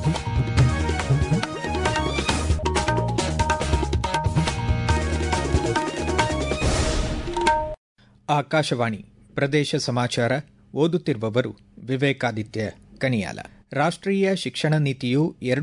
ಆಕಾಶವಾಣಿ ಪ್ರದೇಶ ಸಮಾಚಾರ ಓದುತ್ತಿರುವವರು ವಿವೇಕಾದಿತ್ಯ ಕಣಿಯಾಲ. ರಾಷ್ಟ್ರೀಯ ಶಿಕ್ಷಣ ನೀತಿಯು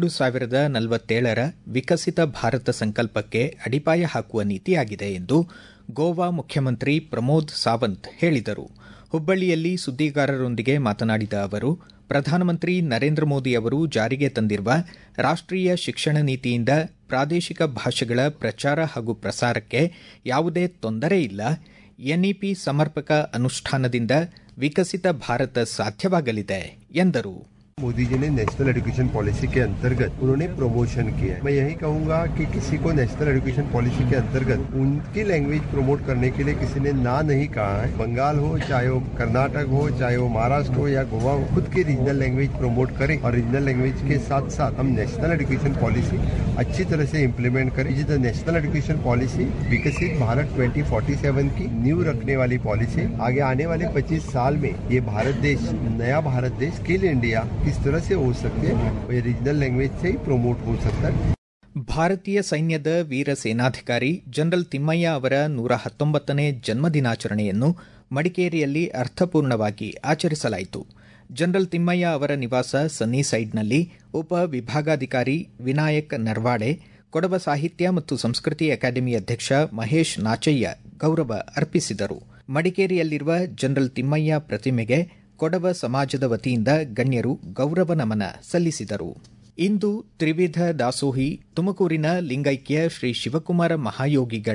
2047ರ ವಿಕಸಿತ ಭಾರತ ಸಂಕಲ್ಪಕ್ಕೆ ಅಡಿಪಾಯ ಹಾಕುವ ನೀತಿಯಾಗಿದೆ ಎಂದು ಗೋವಾ ಮುಖ್ಯಮಂತ್ರಿ ಪ್ರಮೋದ್ ಸಾವಂತ್ ಹೇಳಿದರು. ಹುಬ್ಬಳ್ಳಿಯಲ್ಲಿ ಸುದ್ದಿಗಾರರೊಂದಿಗೆ ಮಾತನಾಡಿದ ಅವರು, ಪ್ರಧಾನಮಂತ್ರಿ ನರೇಂದ್ರ ಮೋದಿ ಅವರು ಜಾರಿಗೆ ತಂದಿರುವ ರಾಷ್ಟ್ರೀಯ ಶಿಕ್ಷಣ ನೀತಿಯಿಂದ ಪ್ರಾದೇಶಿಕ ಭಾಷೆಗಳ ಪ್ರಚಾರ ಹಾಗೂ ಪ್ರಸಾರಕ್ಕೆ ಯಾವುದೇ ತೊಂದರೆ ಇಲ್ಲ. ಎನ್ಇಪಿ ಸಮರ್ಪಕ ಅನುಷ್ಠಾನದಿಂದ ವಿಕಸಿತ ಭಾರತ ಸಾಧ್ಯವಾಗಲಿದೆ ಎಂದರು. मोदी जी ने नेशनल एजुकेशन पॉलिसी के अंतर्गत उन्होंने प्रमोशन किया है. मैं यही कहूंगा कि किसी को नेशनल एजुकेशन पॉलिसी के अंतर्गत उनकी लैंग्वेज प्रमोट करने के लिए किसी ने ना नहीं कहा है. बंगाल हो, चाहे वो कर्नाटक हो, चाहे वो महाराष्ट्र हो या गोवा हो, खुद की रीजनल लैंग्वेज प्रमोट करें और रीजनल लैंग्वेज के साथ साथ हम नेशनल एजुकेशन पॉलिसी अच्छी तरह से इम्प्लीमेंट करें. द नेशनल एजुकेशन पॉलिसी विकसित भारत 2047 की नींव रखने वाली पॉलिसी. आगे आने वाले 25 साल में ये भारत देश, नया भारत देश, स्किल इंडिया किस तरह से हो सकते हैं, ये रीजनल लैंग्वेज से ही प्रमोट हो सकता है. ಭಾರತೀಯ ಸೈನ್ಯದ ವೀರ ಸೇನಾಧಿಕಾರಿ ಜನರಲ್ ತಿಮ್ಮಯ್ಯ ಅವರ 119ನೇ ಜನ್ಮದಿನಾಚರಣೆಯನ್ನು ಮಡಿಕೇರಿಯಲ್ಲಿ ಅರ್ಥಪೂರ್ಣವಾಗಿ ಆಚರಿಸಲಾಯಿತು. ಜನರಲ್ ತಿಮ್ಮಯ್ಯ ಅವರ ನಿವಾಸ ಸನ್ನಿಸೈಡ್ನಲ್ಲಿ ಉಪ ವಿಭಾಗಾಧಿಕಾರಿ ವಿನಾಯಕ್ ನರ್ವಾಡೆ, ಕೊಡವ ಸಾಹಿತ್ಯ ಮತ್ತು ಸಂಸ್ಕೃತಿ ಅಕಾಡೆಮಿ ಅಧ್ಯಕ್ಷ ಮಹೇಶ್ ನಾಚಯ್ಯ ಗೌರವ ಅರ್ಪಿಸಿದರು. ಮಡಿಕೇರಿಯಲ್ಲಿರುವ ಜನರಲ್ ತಿಮ್ಮಯ್ಯ ಪ್ರತಿಮೆಗೆ ಕೊಡವ ಸಮಾಜದ ವತಿಯಿಂದ ಗಣ್ಯರು ಗೌರವ ನಮನ ಸಲ್ಲಿಸಿದರು. ಇಂದು ತ್ರಿವಿಧ ದಾಸೋಹಿ ತುಮಕೂರಿನ ಲಿಂಗೈಕ್ಯ ಶ್ರೀ ಶಿವಕುಮಾರ ಮಹಾಯೋಗಿಗಳ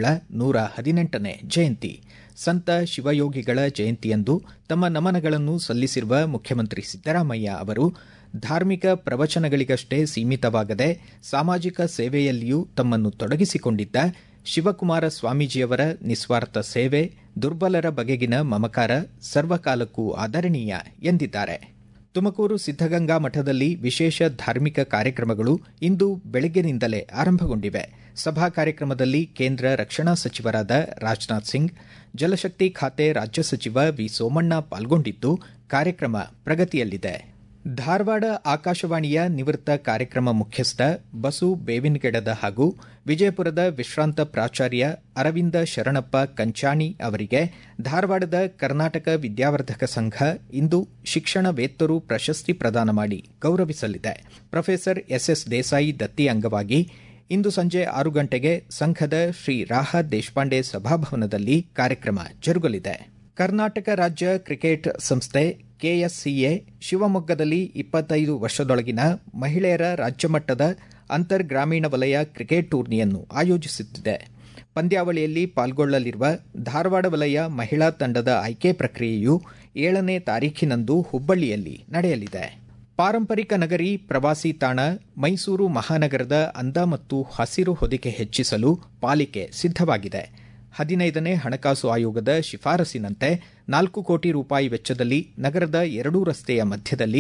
118ನೇ ಜಯಂತಿ. ಸಂತ ಶಿವಯೋಗಿಗಳ ಜಯಂತಿಯಂದು ತಮ್ಮ ನಮನಗಳನ್ನು ಸಲ್ಲಿಸಿರುವ ಮುಖ್ಯಮಂತ್ರಿ ಸಿದ್ದರಾಮಯ್ಯ ಅವರು, ಧಾರ್ಮಿಕ ಪ್ರವಚನಗಳಿಗಷ್ಟೇ ಸೀಮಿತವಾಗದೆ ಸಾಮಾಜಿಕ ಸೇವೆಯಲ್ಲಿಯೂ ತಮ್ಮನ್ನು ತೊಡಗಿಸಿಕೊಂಡಿದ್ದ ಶಿವಕುಮಾರ ಸ್ವಾಮೀಜಿಯವರ ನಿಸ್ವಾರ್ಥ ಸೇವೆ, ದುರ್ಬಲರ ಬಗೆಗಿನ ಮಮಕಾರ ಸರ್ವಕಾಲಕ್ಕೂ ಆದರಣೀಯ ಎಂದಿದ್ದಾರೆ. ತುಮಕೂರು ಸಿದ್ದಗಂಗಾ ಮಠದಲ್ಲಿ ವಿಶೇಷ ಧಾರ್ಮಿಕ ಕಾರ್ಯಕ್ರಮಗಳು ಇಂದು ಬೆಳಗ್ಗಿನಿಂದಲೇ ಆರಂಭಗೊಂಡಿವೆ. ಸಭಾ ಕಾರ್ಯಕ್ರಮದಲ್ಲಿ ಕೇಂದ್ರ ರಕ್ಷಣಾ ಸಚಿವರಾದ ರಾಜನಾಥ್ ಸಿಂಗ್, ಜಲಶಕ್ತಿ ಖಾತೆ ರಾಜ್ಯ ಸಚಿವ ವಿ ಸೋಮಣ್ಣ ಪಾಲ್ಗೊಂಡಿದ್ದು ಕಾರ್ಯಕ್ರಮ ಪ್ರಗತಿಯಲ್ಲಿದೆ. ಧಾರವಾಡ ಆಕಾಶವಾಣಿಯ ನಿವೃತ್ತ ಕಾರ್ಯಕ್ರಮ ಮುಖ್ಯಸ್ಥ ಬಸು ಬೇವಿನಗಿಡದ ಹಾಗೂ ವಿಜಯಪುರದ ವಿಶ್ರಾಂತ ಪ್ರಾಚಾರ್ಯ ಅರವಿಂದ ಶರಣಪ್ಪ ಕಂಚಾಣಿ ಅವರಿಗೆ ಧಾರವಾಡದ ಕರ್ನಾಟಕ ವಿದ್ಯಾವರ್ಧಕ ಸಂಘ ಇಂದು ಶಿಕ್ಷಣ ವೇತ್ತರು ಪ್ರಶಸ್ತಿ ಪ್ರದಾನ ಮಾಡಿ ಗೌರವಿಸಲಿದೆ. ಪ್ರೊಫೆಸರ್ ಎಸ್ಎಸ್ ದೇಸಾಯಿ ದತ್ತಿ ಅಂಗವಾಗಿ ಇಂದು ಸಂಜೆ 6 ಗಂಟೆಗೆ ಸಂಘದ ಶ್ರೀ ರಾಹ ದೇಶಪಾಂಡೆ ಸಭಾಭವನದಲ್ಲಿ ಕಾರ್ಯಕ್ರಮ ಜರುಗಲಿದೆ. ಕರ್ನಾಟಕ ರಾಜ್ಯ ಕ್ರಿಕೆಟ್ ಸಂಸ್ಥೆ ಕೆಎಸ್ಸಿಎ ಶಿವಮೊಗ್ಗದಲ್ಲಿ 25 ವರ್ಷದೊಳಗಿನ ಮಹಿಳೆಯರ ರಾಜ್ಯಮಟ್ಟದ ಅಂತರ್ ಗ್ರಾಮೀಣ ವಲಯ ಕ್ರಿಕೆಟ್ ಟೂರ್ನಿಯನ್ನು ಆಯೋಜಿಸುತ್ತಿದೆ. ಪಂದ್ಯಾವಳಿಯಲ್ಲಿ ಪಾಲ್ಗೊಳ್ಳಲಿರುವ ಧಾರವಾಡ ವಲಯ ಮಹಿಳಾ ತಂಡದ ಆಯ್ಕೆ ಪ್ರಕ್ರಿಯೆಯು 7ನೇ ತಾರೀಖಿನಂದು ಹುಬ್ಬಳ್ಳಿಯಲ್ಲಿ ನಡೆಯಲಿದೆ. ಪಾರಂಪರಿಕ ನಗರಿ ಪ್ರವಾಸಿ ತಾಣ ಮೈಸೂರು ಮಹಾನಗರದ ಅಂದ ಮತ್ತು ಹಸಿರು ಹೊದಿಕೆ ಹೆಚ್ಚಿಸಲು ಪಾಲಿಕೆ ಸಿದ್ದವಾಗಿದೆ. 15ನೇ ಹಣಕಾಸು ಆಯೋಗದ ಶಿಫಾರಸಿನಂತೆ 4 ಕೋಟಿ ರೂಪಾಯಿ ವೆಚ್ಚದಲ್ಲಿ ನಗರದ 2 ರಸ್ತೆಯ ಮಧ್ಯದಲ್ಲಿ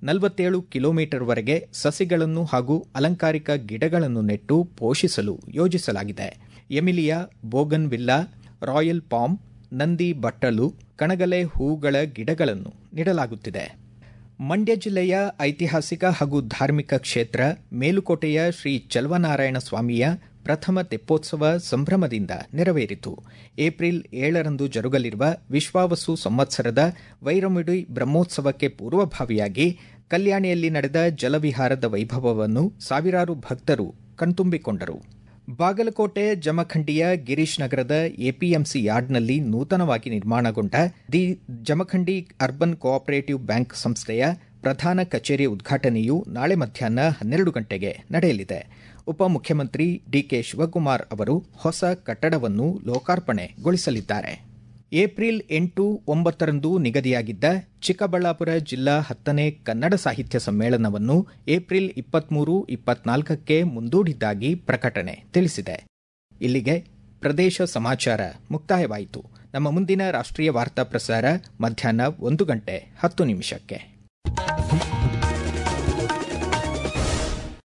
47 ಕಿಲೋಮೀಟರ್ವರೆಗೆ ಸಸಿಗಳನ್ನು ಹಾಗೂ ಅಲಂಕಾರಿಕ ಗಿಡಗಳನ್ನು ನೆಟ್ಟು ಪೋಷಿಸಲು ಯೋಜಿಸಲಾಗಿದೆ. Emilia bougainvillea, royal palm, ನಂದಿ ಬಟ್ಟಲು, ಕಣಗಲೆ ಹೂಗಳ ಗಿಡಗಳನ್ನು ನೆಡಲಾಗುತ್ತಿದೆ. ಮಂಡ್ಯ ಜಿಲ್ಲೆಯ ಐತಿಹಾಸಿಕ ಹಾಗೂ ಧಾರ್ಮಿಕ ಕ್ಷೇತ್ರ ಮೇಲುಕೋಟೆಯ ಶ್ರೀ ಚಲವನಾರಾಯಣ ಸ್ವಾಮಿಯ ಪ್ರಥಮ ತೆಪ್ಪೋತ್ಸವ ಸಂಭ್ರಮದಿಂದ ನೆರವೇರಿತು. ಏಪ್ರಿಲ್ 7ರಂದು ಜರುಗಲಿರುವ ವಿಶ್ವಾವಸು ಸಂವತ್ಸರದ ವೈರಮುಡಿ ಬ್ರಹ್ಮೋತ್ಸವಕ್ಕೆ ಪೂರ್ವಭಾವಿಯಾಗಿ ಕಲ್ಯಾಣಿಯಲ್ಲಿ ನಡೆದ ಜಲವಿಹಾರದ ವೈಭವವನ್ನು ಸಾವಿರಾರು ಭಕ್ತರು ಕಣ್ತುಂಬಿಕೊಂಡರು. ಬಾಗಲಕೋಟೆ ಜಮಖಂಡಿಯ ಗಿರೀಶ್ ನಗರದ ಎಪಿಎಂಸಿ ಯಾರ್ಡ್ನಲ್ಲಿ ನೂತನವಾಗಿ ನಿರ್ಮಾಣಗೊಂಡ the Jamkhandi urban cooperative bank ಸಂಸ್ಥೆಯ ಪ್ರಧಾನ ಕಚೇರಿ ಉದ್ಘಾಟನೆಯು ನಾಳೆ ಮಧ್ಯಾಹ್ನ 12 ಗಂಟೆಗೆ ನಡೆಯಲಿದೆ. ಉಪಮುಖ್ಯಮಂತ್ರಿ ಡಿಕೆ ಶಿವಕುಮಾರ್ ಅವರು ಹೊಸ ಕಟ್ಟಡವನ್ನು ಲೋಕಾರ್ಪಣೆಗೊಳಿಸಲಿದ್ದಾರೆ. ಏಪ್ರಿಲ್ 8-9ರಂದು ನಿಗದಿಯಾಗಿದ್ದ ಚಿಕ್ಕಬಳ್ಳಾಪುರ ಜಿಲ್ಲಾ 10ನೇ ಕನ್ನಡ ಸಾಹಿತ್ಯ ಸಮ್ಮೇಳನವನ್ನು ಏಪ್ರಿಲ್ 23-24ಕ್ಕೆ ಮುಂದೂಡಿದ್ದಾಗಿ ಪ್ರಕಟಣೆ ತಿಳಿಸಿದೆ. ಇಲ್ಲಿಗೆ ಪ್ರದೇಶ ಸಮಾಚಾರ ಮುಕ್ತಾಯವಾಯಿತು. ನಮ್ಮ ಮುಂದಿನ ರಾಷ್ಟ್ರೀಯ ವಾರ್ತಾ ಪ್ರಸಾರ ಮಧ್ಯಾಹ್ನ 1:10 ನಿಮಿಷಕ್ಕೆ.